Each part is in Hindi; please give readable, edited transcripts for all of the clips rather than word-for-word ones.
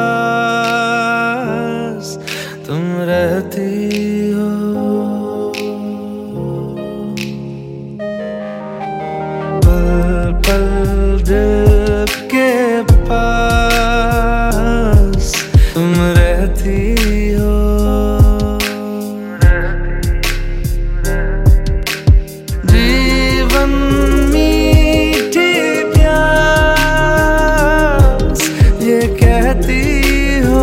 पास तुम रहती हो। पल पल दिल के पास तुम रहती हो। जीवन मीठी प्यास ये कहती हो।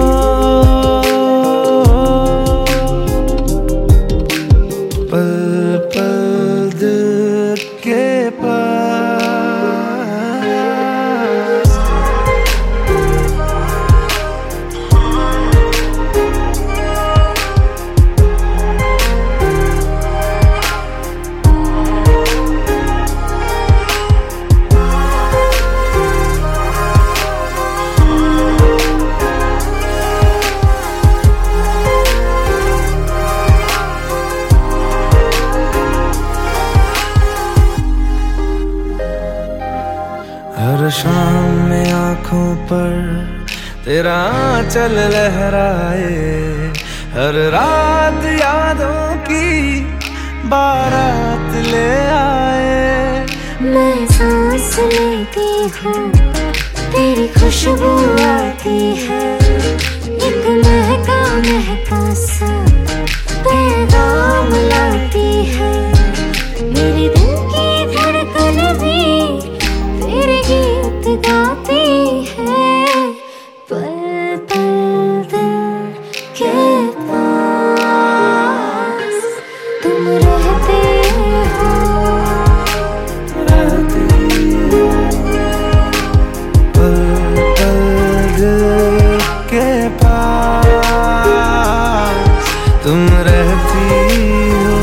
पल पल दिल के पास। हर शाम में आँखों पर तेरा आंचल लहराए, हर रात यादों की बारात ले आए। मैं सांस लेती हूँ तेरी खुशबू आती है, एक महका महका सा पैगाम लाती है। मेरे दिल की धड़कन भी तेरे गीत गाती है। पल पल दिल के पास तुम रहते हो। पल पल दिल के पास तुम रहती हो।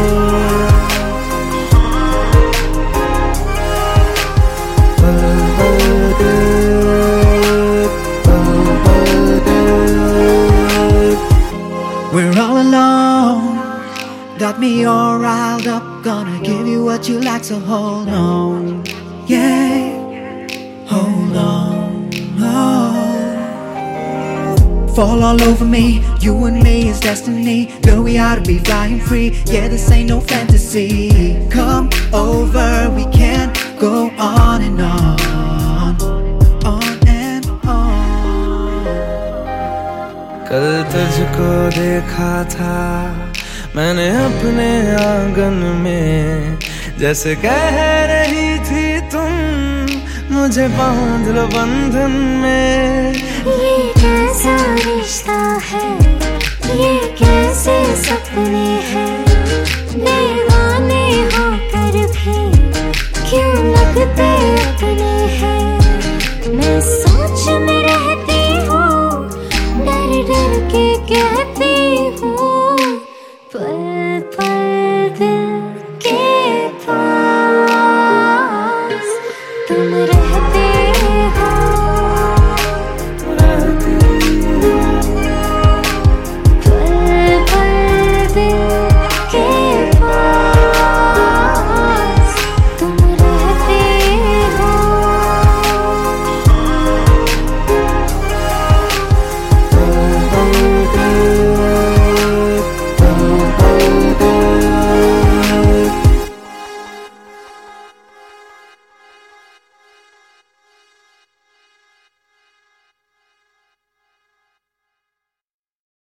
We're all alone, got me all riled up. Gonna give you what you like, so hold on. Yeah, hold on. Oh. Fall all over me, you and me is destiny. Girl, we ought to be flying free. Yeah, this ain't no fantasy. Come over, we can go on and on. कल तुझको देखा था मैंने अपने आंगन में, जैसे कह रही थी तुम मुझे बांध लो बंधन में। ये कैसा रिश्ता है, ये कैसे सपने हैं, दीवाने होकर भी क्यों लगते अपने हैं। मैं सोच में रहती हूँ, डर डर के कहती